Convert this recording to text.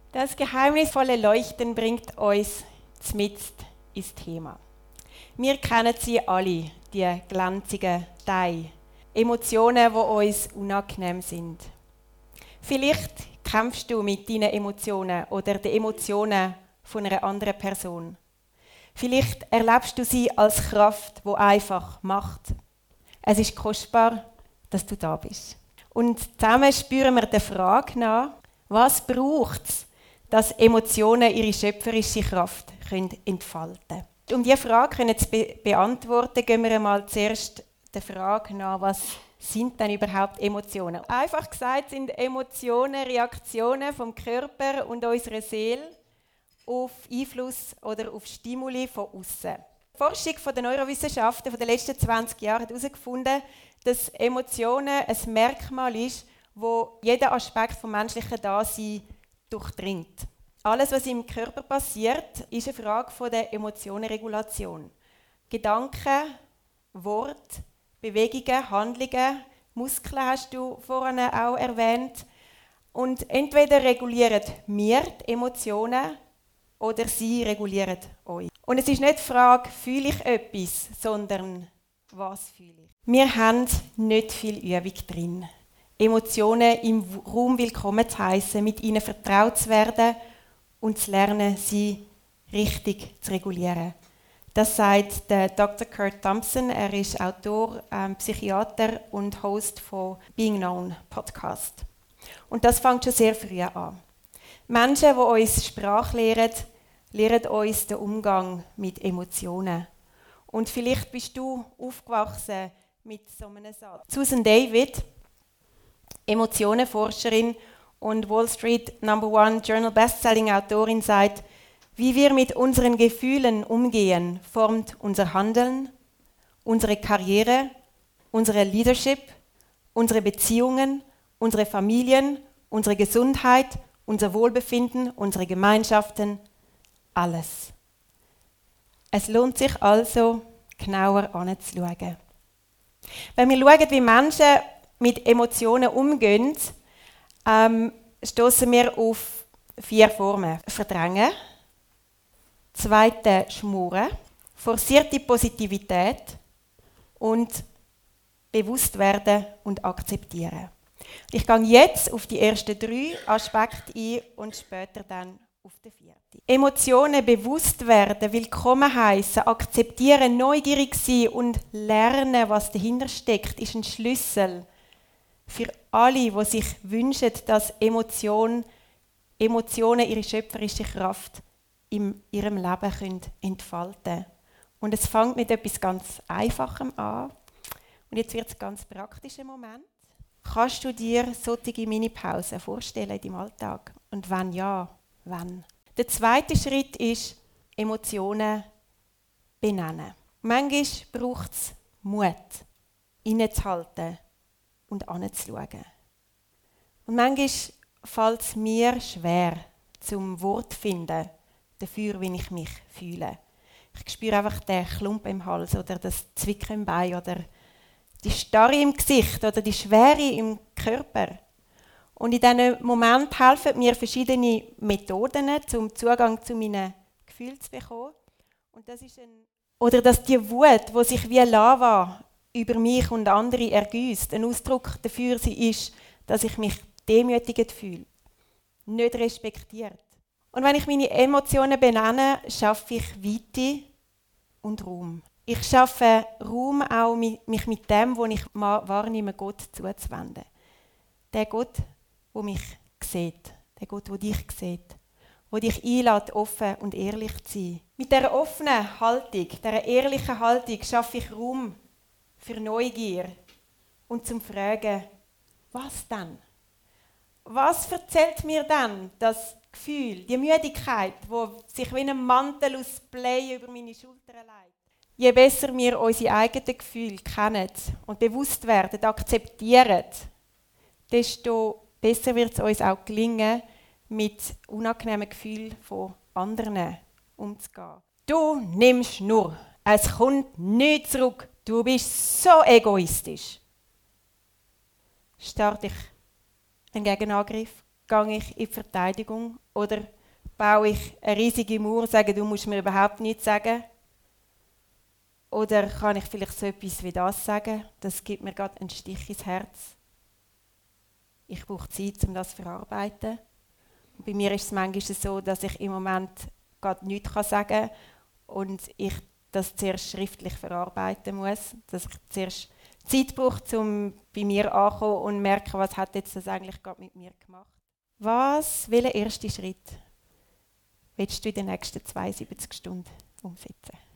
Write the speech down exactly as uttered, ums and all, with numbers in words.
Das geheimnisvolle Leuchten bringt uns zmitzt ins Thema. Wir kennen sie alle, die glänzigen Teile, Emotionen, die uns unangenehm sind. Vielleicht kämpfst du mit deinen Emotionen oder den Emotionen von einer anderen Person. Vielleicht erlebst du sie als Kraft, die einfach macht. Es ist kostbar, dass du da bist. Und zusammen spüren wir der Frage nach, was braucht es, dass Emotionen ihre schöpferische Kraft können entfalten können. Um diese Frage zu be- beantworten, gehen wir einmal zuerst der Frage nach, was sind denn überhaupt Emotionen? Einfach gesagt sind Emotionen Reaktionen vom Körper und unserer Seele auf Einfluss oder auf Stimuli von außen. Die Forschung der Neurowissenschaften der letzten zwanzig Jahre hat herausgefunden, dass Emotionen ein Merkmal ist, wo jeden Aspekt des menschlichen Daseins durchdringt. Alles, was im Körper passiert, ist eine Frage von der Emotionenregulation. Gedanken, Worte, Bewegungen, Handlungen, Muskeln hast du vorhin auch erwähnt. Und entweder regulieren wir die Emotionen oder sie regulieren euch. Und es ist nicht die Frage, fühle ich etwas, sondern was fühle ich. Wir haben nicht viel Übung drin, Emotionen im Raum willkommen zu heissen, mit ihnen vertraut zu werden und zu lernen, sie richtig zu regulieren. Das sagt der Doktor Kurt Thompson. Er ist Autor, ähm, Psychiater und Host von Being Known Podcast. Und das fängt schon sehr früh an. Menschen, die uns Sprache lehren, lehren uns den Umgang mit Emotionen. Und vielleicht bist du aufgewachsen mit so einem Satz. Susan David, Emotionenforscherin und Wall Street Number One Journal Bestselling Autorin, sagt, wie wir mit unseren Gefühlen umgehen, formt unser Handeln, unsere Karriere, unsere Leadership, unsere Beziehungen, unsere Familien, unsere Gesundheit, unser Wohlbefinden, unsere Gemeinschaften, alles. Es lohnt sich also, genauer anzuschauen. Wenn wir schauen, wie Menschen mit Emotionen umgehen, ähm, stoßen wir auf vier Formen. Verdrängen, zweite Schmuren, forcierte Positivität und bewusst werden und akzeptieren. Ich gehe jetzt auf die ersten drei Aspekte ein und später dann auf den vierten. Emotionen bewusst werden, willkommen heißen, akzeptieren, neugierig sein und lernen, was dahinter steckt, ist ein Schlüssel für alle, die sich wünschen, dass Emotion, Emotionen ihre schöpferische Kraft in ihrem Leben können entfalten können. Und es fängt mit etwas ganz Einfachem an. Und jetzt wird es ein ganz praktischer Moment. Kannst du dir solche Minipausen vorstellen in deinem Alltag? Und wenn ja, wann? Der zweite Schritt ist, Emotionen benennen. Manchmal braucht es Mut, innezuhalten und anzuschauen. Und manchmal fällt es mir schwer, zum Wort zu finden, dafür, wie ich mich fühle. Ich spüre einfach den Klumpen im Hals oder das Zwicken im Bein oder die Starre im Gesicht oder die Schwere im Körper. Und in diesen Moment helfen mir verschiedene Methoden, um Zugang zu meinen Gefühlen zu bekommen. Und das ist ein oder dass die Wut, die sich wie Lava über mich und andere ergießt, ein Ausdruck dafür sie ist, dass ich mich demütigt fühle, nicht respektiert. Und wenn ich meine Emotionen benenne, schaffe ich Weite und Raum. Ich schaffe Raum auch, mich mit dem, was ich wahrnehme, Gott zuzuwenden. Der Gott, der mich sieht, der Gott, der dich sieht, der dich einlädt, offen und ehrlich zu sein. Mit dieser offenen Haltung, dieser ehrlichen Haltung schaffe ich Raum für Neugier und zum Fragen, was denn? Was erzählt mir dann das Gefühl, die Müdigkeit, die sich wie ein Mantel aus Blei über meine Schultern legt? Je besser wir unsere eigenen Gefühle kennen und bewusst werden, akzeptieren, desto besser wird es uns auch gelingen, mit unangenehmen Gefühlen von anderen umzugehen. Du nimmst nur, es kommt nicht zurück, du bist so egoistisch. Starte ich einen Gegenangriff gehe ich in die Verteidigung oder baue ich eine riesige Mauer, sage, du musst mir überhaupt nichts sagen? Oder kann ich vielleicht so etwas wie das sagen? Das gibt mir gerade einen Stich ins Herz. Ich brauche Zeit, um das zu verarbeiten. Und bei mir ist es manchmal so, dass ich im Moment gerade nichts sagen kann und ich das zuerst schriftlich verarbeiten muss. Dass ich zuerst Zeit brauche, um bei mir anzukommen und merken, was hat jetzt das eigentlich gerade mit mir gemacht. Was, welchen ersten Schritt willst du in den nächsten zweiundsiebzig Stunden umsetzen?